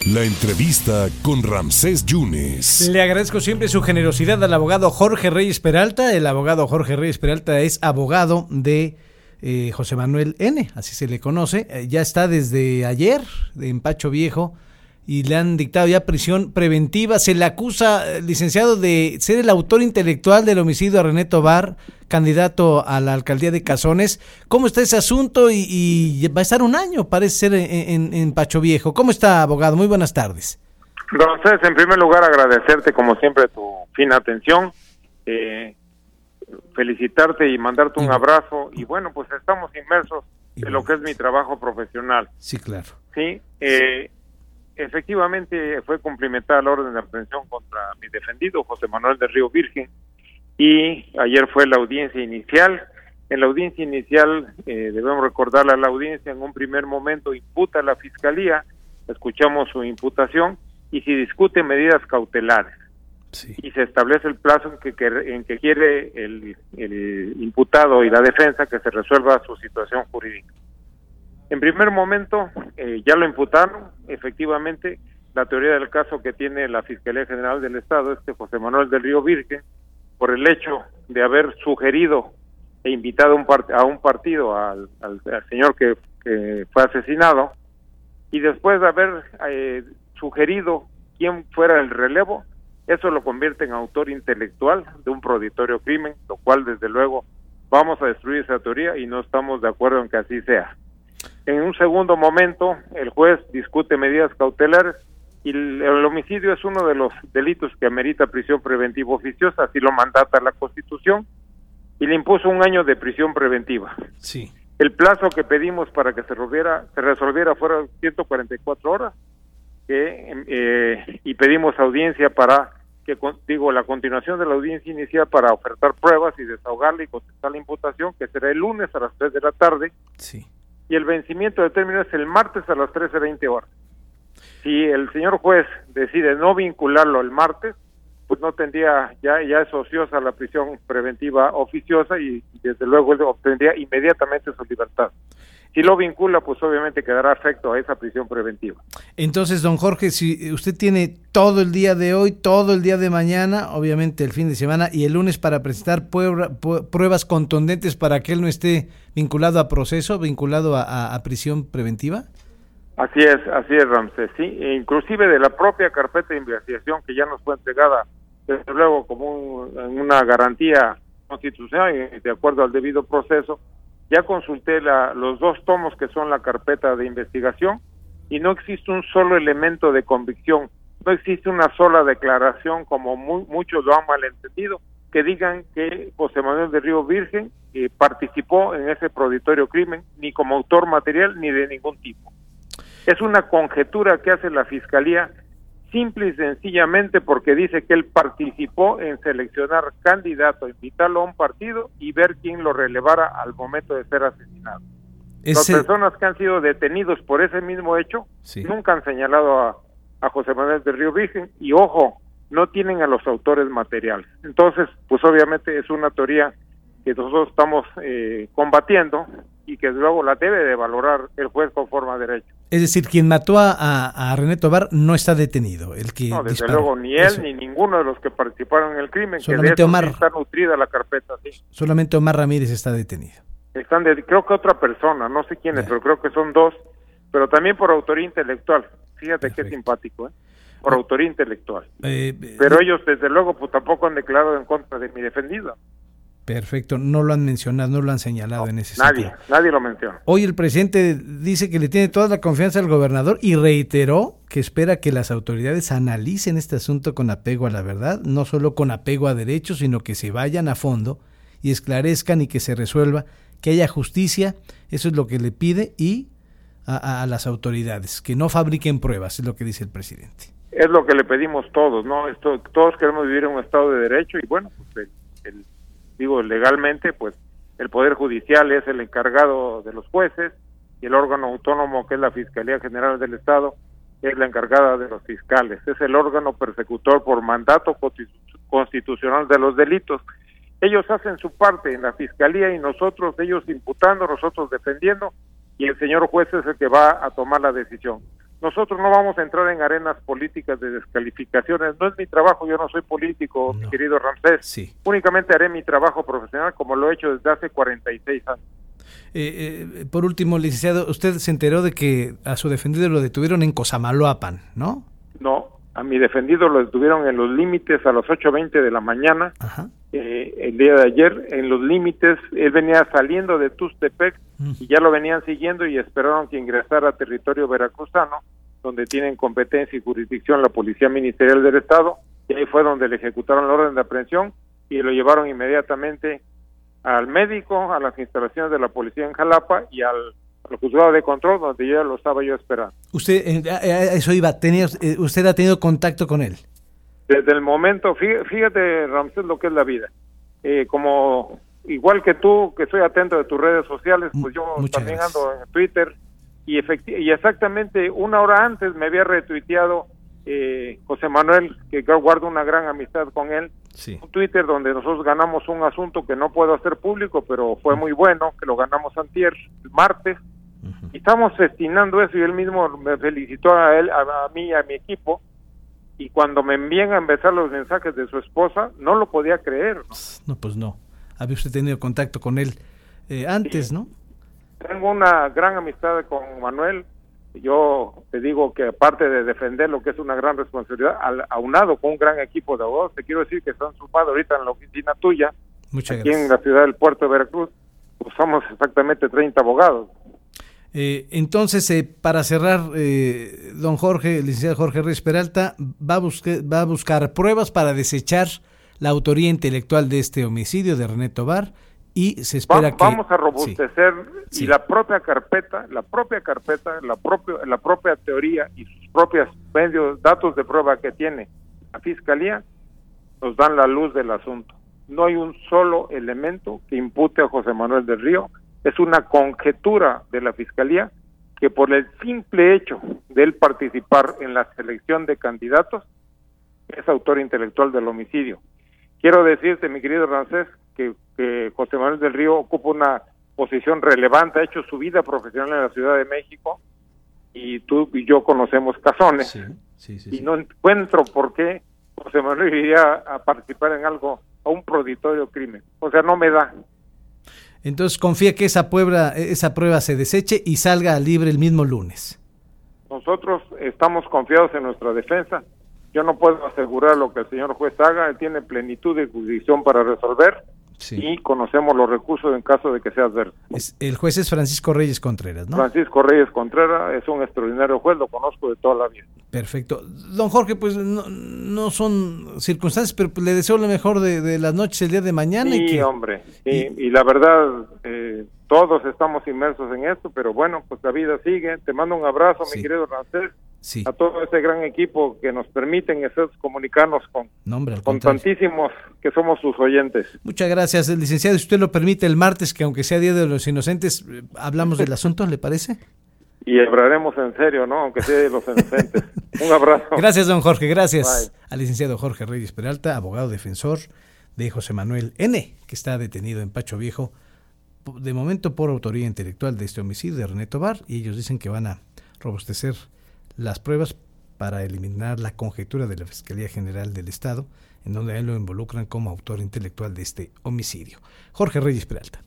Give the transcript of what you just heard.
La entrevista con Ramsés Yunes. Le agradezco siempre su generosidad al abogado Jorge Reyes Peralta. El abogado Jorge Reyes Peralta es abogado de José Manuel N., así se le conoce. Ya está desde ayer en Pacho Viejo y le han dictado ya prisión preventiva. Se le acusa, licenciado, de ser el autor intelectual del homicidio a René Tobar, candidato a la alcaldía de Cazones. ¿Cómo está ese asunto? Y va a estar un año, parece ser, en Pacho Viejo. ¿Cómo está, abogado? Muy buenas tardes. Entonces, en primer lugar, agradecerte como siempre tu fina atención, felicitarte y mandarte un abrazo. Y bueno, pues estamos inmersos en lo que es mi trabajo profesional. Sí, claro. Sí, efectivamente fue cumplimentada la orden de aprehensión contra mi defendido, José Manuel del Río Virgen, y ayer fue la audiencia inicial. En la audiencia inicial, debemos recordarle a la audiencia, en un primer momento imputa a la Fiscalía, escuchamos su imputación, y se discute medidas cautelares. Sí. Y se establece el plazo en que quiere el imputado y la defensa que se resuelva su situación jurídica. En primer momento, ya lo imputaron. Efectivamente, la teoría del caso que tiene la Fiscalía General del Estado, José Manuel del Río Virgen, por el hecho de haber sugerido e invitado a un partido al señor que fue asesinado, y después de haber sugerido quién fuera el relevo, eso lo convierte en autor intelectual de un proditorio crimen, lo cual desde luego vamos a destruir esa teoría y no estamos de acuerdo en que así sea. En un segundo momento, el juez discute medidas cautelares y el homicidio es uno de los delitos que amerita prisión preventiva oficiosa, así lo mandata la Constitución, y le impuso 1 año de prisión preventiva. Sí. El plazo que pedimos para que se resolviera fueron 144 horas, y pedimos audiencia para la continuación de la audiencia inicial para ofertar pruebas y desahogarla y contestar la imputación, que será el lunes a las 3 de la tarde. Sí. Y el vencimiento de término es el martes a las 13:20 horas. Si el señor juez decide no vincularlo el martes, pues no tendría, ya es ociosa la prisión preventiva oficiosa y desde luego él obtendría inmediatamente su libertad. Si lo vincula, pues obviamente quedará afecto a esa prisión preventiva. Entonces, don Jorge, si usted tiene todo el día de hoy, todo el día de mañana, obviamente el fin de semana y el lunes para presentar pruebas contundentes para que él no esté vinculado a proceso, vinculado a prisión preventiva. Así es, Ramsés, sí. E inclusive de la propia carpeta de investigación que ya nos fue entregada, desde luego como una garantía constitucional y de acuerdo al debido proceso. Ya consulté los 2 tomos que son la carpeta de investigación y no existe un solo elemento de convicción, no existe una sola declaración, como muchos lo han malentendido, que digan que José Manuel del Río Virgen participó en ese proditorio crimen, ni como autor material ni de ningún tipo. Es una conjetura que hace la Fiscalía simple y sencillamente porque dice que él participó en seleccionar candidato, invitarlo a un partido y ver quién lo relevara al momento de ser asesinado. Las personas que han sido detenidos por ese mismo hecho nunca han señalado a José Manuel del Río Virgen y, ojo, no tienen a los autores materiales. Entonces, pues obviamente es una teoría que nosotros estamos combatiendo y que luego la debe de valorar el juez conforme a derecho. Es decir, quien mató a René Tobar no está detenido. No, desde luego, ni él ni ninguno de los que participaron en el crimen. Solamente que de Omar, sí está nutrida la carpeta. Sí. Solamente Omar Ramírez está detenido. Creo que otra persona, no sé quién es, pero creo que son 2, pero también por autoría intelectual. Fíjate qué simpático, por autoría intelectual. Pero ellos, desde luego, pues tampoco han declarado en contra de mi defendido. Perfecto, no lo han mencionado, no lo han señalado en ese sentido. Nadie lo menciona. Hoy el presidente dice que le tiene toda la confianza al gobernador y reiteró que espera que las autoridades analicen este asunto con apego a la verdad, no solo con apego a derechos, sino que se vayan a fondo y esclarezcan y que se resuelva, que haya justicia, eso es lo que le pide, y a las autoridades, que no fabriquen pruebas, es lo que dice el presidente. Es lo que le pedimos todos, ¿no? Todos queremos vivir en un estado de derecho y bueno, pues legalmente, pues el Poder Judicial es el encargado de los jueces y el órgano autónomo, que es la Fiscalía General del Estado, es la encargada de los fiscales. Es el órgano persecutor por mandato constitucional de los delitos. Ellos hacen su parte en la Fiscalía y ellos imputando, nosotros defendiendo, y el señor juez es el que va a tomar la decisión. nosotros no vamos a entrar en arenas políticas de descalificaciones. No es mi trabajo, yo no soy político, mi querido Ramsés. Sí. Únicamente haré mi trabajo profesional como lo he hecho desde hace 46 años. Por último, licenciado, usted se enteró de que a su defendido lo detuvieron en Cosamaloapan, ¿no? No, a mi defendido lo detuvieron en los límites a las 8:20 de la mañana. Ajá. El día de ayer, en los límites. Él venía saliendo de Tustepec y ya lo venían siguiendo y esperaron que ingresara a territorio veracruzano, donde tienen competencia y jurisdicción la Policía Ministerial del Estado, y ahí fue donde le ejecutaron la orden de aprehensión y lo llevaron inmediatamente al médico, a las instalaciones de la policía en Jalapa y al juzgado de control, donde ya lo estaba yo esperando. Usted, eso iba, usted ha tenido contacto con él. Desde el momento, fíjate, Ramsés, lo que es la vida. Como igual que tú, que estoy atento de tus redes sociales, pues yo también ando en Twitter, y exactamente una hora antes me había retuiteado José Manuel, que yo guardo una gran amistad con él, sí. Un Twitter donde nosotros ganamos un asunto que no puedo hacer público, pero fue muy bueno, que lo ganamos antier, el martes, y estamos destinando eso, y él mismo me felicitó a él, a mí, a mi equipo, y cuando me envían a empezar los mensajes de su esposa, no lo podía creer. No, pues no. Había usted tenido contacto con él antes, sí. ¿no? Tengo una gran amistad con Manuel. Yo te digo que aparte de defender lo que es una gran responsabilidad, aunado con un gran equipo de abogados, te quiero decir que están sumados ahorita en la oficina tuya, Muchas aquí gracias. en la ciudad del Puerto de Veracruz, pues somos exactamente 30 abogados. Entonces, para cerrar, don Jorge, el licenciado Jorge Reyes Peralta, va a buscar pruebas para desechar la autoría intelectual de este homicidio de René Tobar, y se espera vamos a robustecer, sí. Y la propia carpeta, la propia teoría y sus propios medios, datos de prueba que tiene la Fiscalía, nos dan la luz del asunto. No hay un solo elemento que impute a José Manuel del Río. Es una conjetura de la Fiscalía que por el simple hecho de él participar en la selección de candidatos es autor intelectual del homicidio. Quiero decirte, mi querido Ramsés, que José Manuel del Río ocupa una posición relevante, ha hecho su vida profesional en la Ciudad de México, y tú y yo conocemos casones, y no encuentro por qué José Manuel iría a participar en algo, a un proditorio crimen. O sea, no me da. Entonces confía que esa prueba se deseche y salga libre el mismo lunes. Nosotros estamos confiados en nuestra defensa. Yo no puedo asegurar lo que el señor juez haga. Él tiene plenitud de jurisdicción para resolver, y conocemos los recursos en caso de que sea adverso. El juez es Francisco Reyes Contreras, ¿no? Francisco Reyes Contreras es un extraordinario juez, lo conozco de toda la vida. Perfecto. Don Jorge, pues no son circunstancias, pero le deseo lo mejor de las noches el día de mañana. Sí, hombre, y la verdad, todos estamos inmersos en esto, pero bueno, pues la vida sigue. Te mando un abrazo, mi querido Ramsés, a todo ese gran equipo que nos permiten comunicarnos con tantísimos que somos sus oyentes. Muchas gracias, licenciado. Si usted lo permite, el martes, que aunque sea Día de los Inocentes, hablamos del asunto, ¿le parece? Y hablaremos en serio, ¿no? Aunque sea de los inocentes. Un abrazo. Gracias, don Jorge. Gracias. Bye. Al licenciado Jorge Reyes Peralta, abogado defensor de José Manuel N., que está detenido en Pacho Viejo, de momento por autoría intelectual de este homicidio de René Tobar, y ellos dicen que van a robustecer las pruebas para eliminar la conjetura de la Fiscalía General del Estado, en donde a él lo involucran como autor intelectual de este homicidio. Jorge Reyes Peralta.